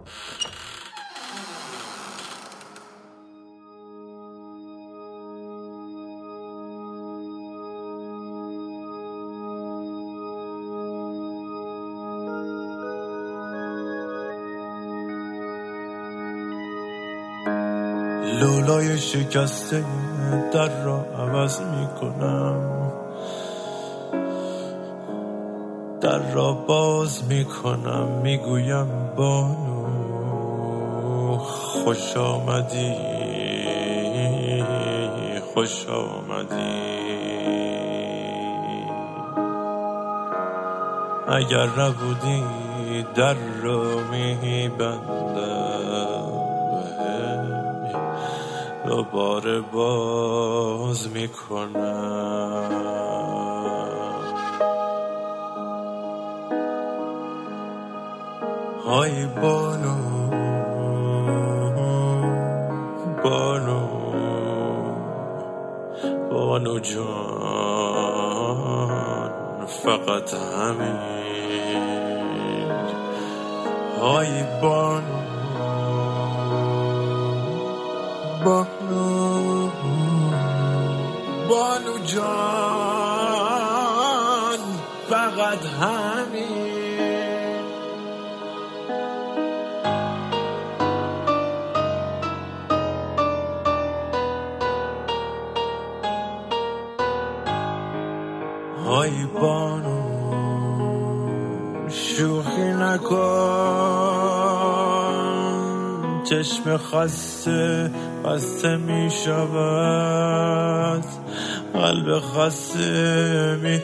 لولای شکسته در را عوض میکنم، در را باز میکنم، میگویم بانو خوش آمدی، خوش آمدی. اگر نبودی در را میبندم، دوباره باز میکنم. های بانو بانو بانو جان، فقط همین. های بانو بانو بانو جان، فقط همین. های بانو شوخی نکن، چشم خسته خسته می شود، قلب خسته می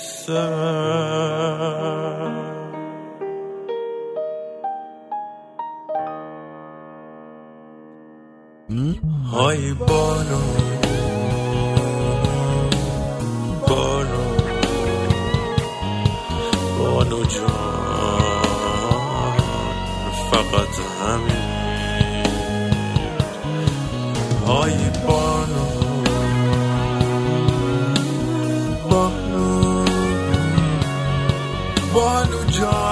ایستد. های بانو بانو بانو جان، فقط همین. های بانو بانو بانو جان،